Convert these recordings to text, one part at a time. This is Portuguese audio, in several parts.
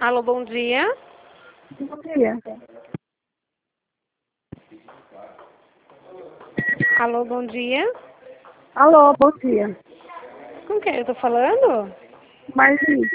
Alô, bom dia. Bom dia. Alô, bom dia. Alô, bom dia. Com quem eu tô falando? Marli,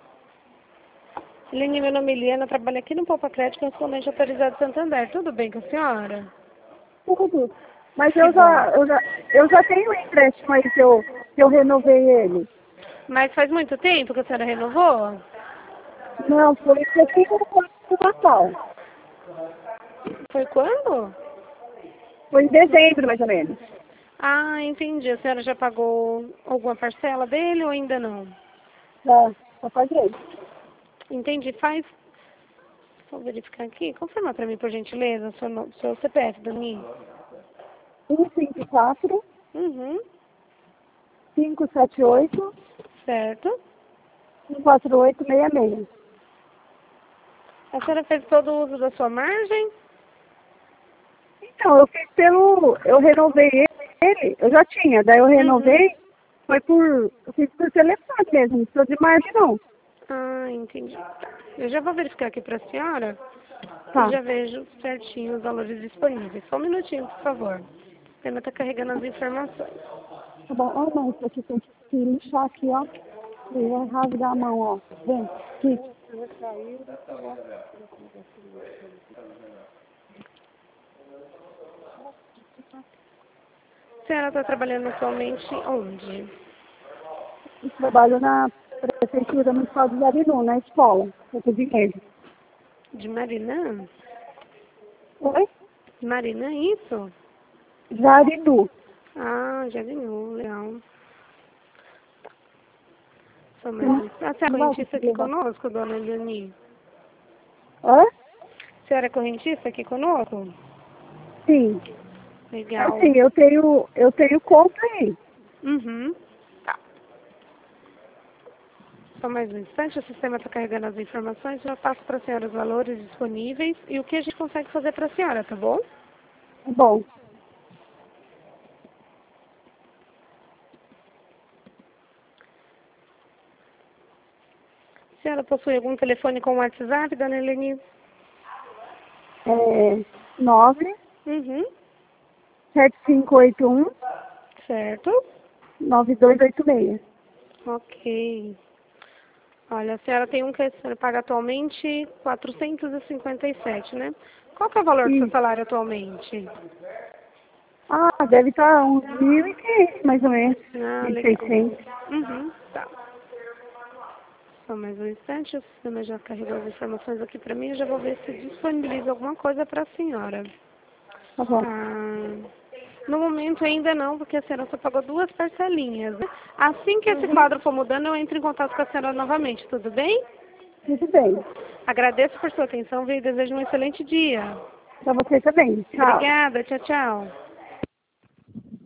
Lini, meu nome é Eliana, trabalho aqui no Poupa Crédito, consulente autorizado Santander. Tudo bem com a senhora? tudo. Mas Que bom. eu já tenho um empréstimo aí que eu renovei ele. Mas faz muito tempo que a senhora renovou? Não, foi pouquinho do Natal. Foi quando? Foi em dezembro, mais ou menos. Ah, entendi. A senhora já pagou alguma parcela dele ou ainda não? Já paguei. Entendi. Faz. Vou verificar aqui. Confirma para mim, por gentileza, seu CPF, Dani. 154 Uhum. 578 Certo. 14866. A senhora fez todo o uso da sua margem? Então, eu renovei ele, eu já tinha, daí eu Uhum. renovei, eu fiz por telefone mesmo, não precisou de margem não. Ah, entendi. Eu já vou verificar aqui para a senhora e Tá. já vejo certinho os valores disponíveis. Só um minutinho, por favor. Ainda está carregando as informações. Tá bom, ó, não, isso aqui tem que lixar aqui, ó. E vai rasgar a mão, ó. Vem, aqui. A senhora está trabalhando atualmente onde? Eu trabalho na Prefeitura Municipal de Jarinu, na escola. Eu tô dinheiro. De Marinã? Oi? Marinã, isso? Jarinu. Ah, já ganhou, legal. Só Você mais não, um. A senhora é não vai correntista conseguir aqui levar. conosco, dona Eliane? Hã? A senhora é correntista aqui conosco? Sim. Legal. Assim, eu tenho conta aí. Uhum. Tá. Só mais um instante, o sistema está carregando as informações, já passo para a senhora os valores disponíveis e o que a gente consegue fazer para a senhora, tá bom? Tá bom. A senhora possui algum telefone com WhatsApp, dona Eleni? É 9 Uhum. 7581 Certo. 9286. Ok. Olha, a senhora tem um que a senhora paga atualmente 457, né? Qual que é o valor do seu Isso. salário atualmente? Ah, deve estar uns 1.500, mais ou menos. Ah, legal. 1.600. Uhum, tá. Só mais um instante, o sistema já carregou as informações aqui para mim, eu já vou ver se disponibiliza alguma coisa para a senhora. Tá bom. Tá. No momento ainda não, porque a senhora só pagou 2 parcelinhas, né? Assim que esse Uhum. quadro for mudando, eu entro em contato com a senhora novamente, tudo bem? Tudo bem. Agradeço por sua atenção, viu? E desejo um excelente dia. Pra você também. Tchau. Obrigada, tchau, tchau.